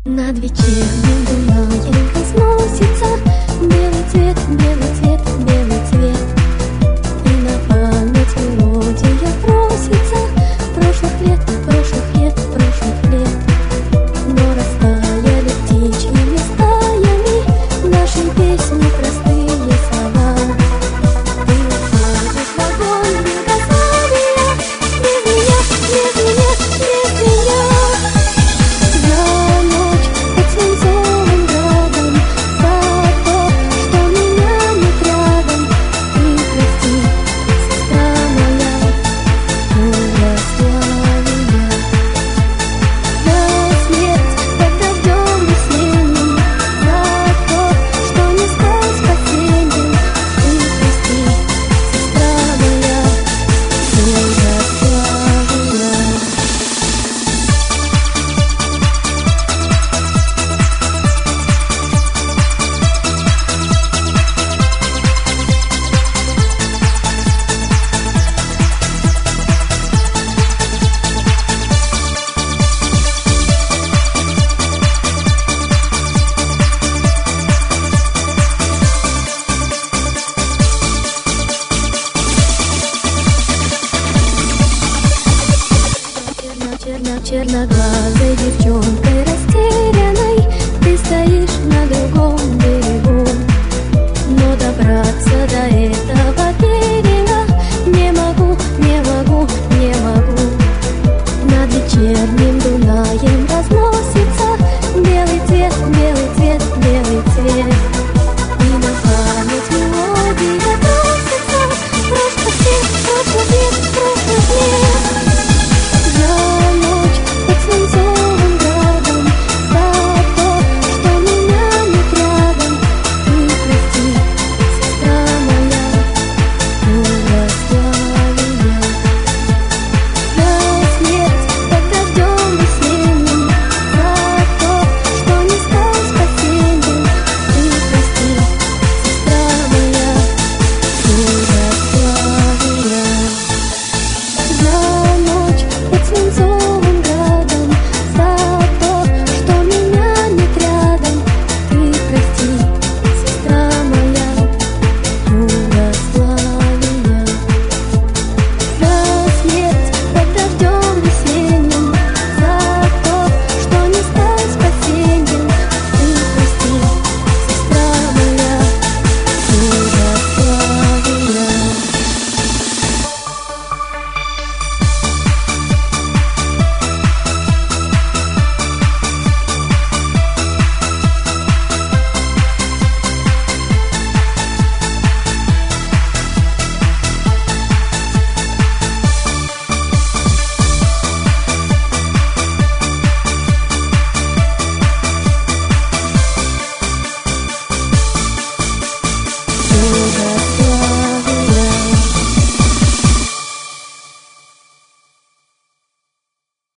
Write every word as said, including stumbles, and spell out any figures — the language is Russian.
Над вечерним Дунаем разносится белый цвет, белый цвет, белый цвет. И на память мелодия просится прошлых лет, прошлых лет, прошлых лет. Но растаяли птичьими стаями наши песни, простые слова. Ты уходишь в огонь благословия, без меня, без меня, без меня. За ночь под свинцовым градом, за то, что меня нет рядом. И прости, сестра моя, благословия. За смерть под дождем весенним, за то, что не стал спасением. И прости, сестра моя, благословия. Черно, черноглазой девчонкой растерянной ты стоишь на другом берегу, но добраться до этого берега не могу, не могу, не могу. Над вечерним Дунаем разносится белый цвет, белый цвет, белый цвет. И на память мелодия просится прошлых лет, прошлых лет, прошлых лет. За ночь под свинцовым градом, за то, что меня нет рядом. И прости, сестра моя, благословия. За смерть под дождем весенним, за то, что не стал спасением. И прости, сестра моя, благословия. За ночь под свинцовым градом, за то, что меня нет рядом. Ты прости, сестра моя, благословия. За смерть под дождем весенним, за то, что не стал спасением. Ты прости, сестра моя, благословия. Благословия.